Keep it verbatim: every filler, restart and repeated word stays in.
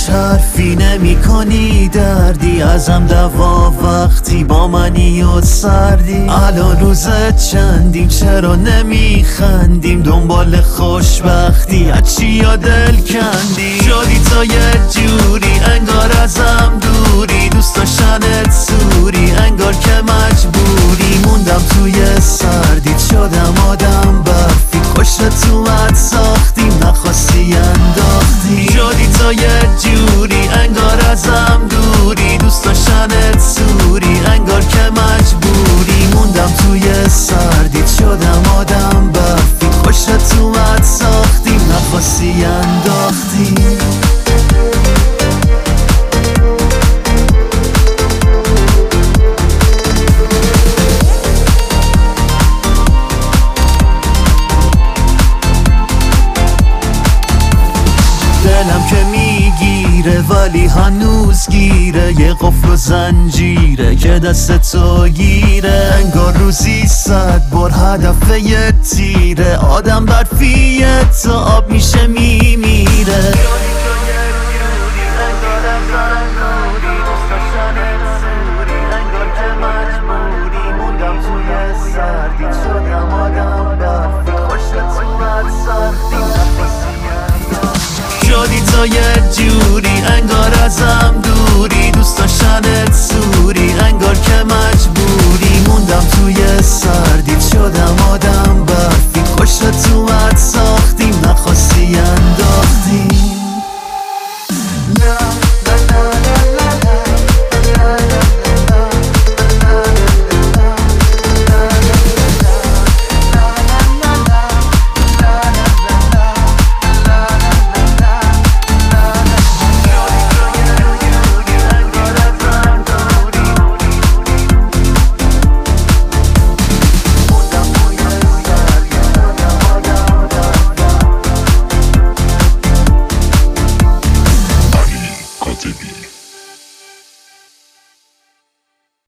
هیچ حرفی نمی کنی، دردی ازم دوا وقتی با منی و سردی. الان روزت چندیم چرا نمی خندیم، دنبال خوشبختی از چی یا دل کندی؟ شدی تا یه جوری انگار ازم دوری، دوست داشتنت سوری انگار که مجبوری. موندم توی سردی شدم آدم برفی، خوشت تو ات ساختیم نخواستی انداختی. شدی تا یه جوری انگار ازم دوری، دوست داشتنت سوری انگار که مجبوری. موندم توی سردی شدم آدم برفی، خوشت تو ات ساختیم نخواستی انداختی. دلم که میگیره ولی هنوز گیره، یه قفل و زنجیره که دست تو گیره. انگار روزی صد بار هدف یه تیره، آدم برفیه تا آب میشه میمیره. شدی تا یه جوری انگار ازم دوری، دوست داشتنت سوری انگار که مجبوری. موندم توی سردی شدم آدم برفی، خوشت تو ات ساختیم نخواستی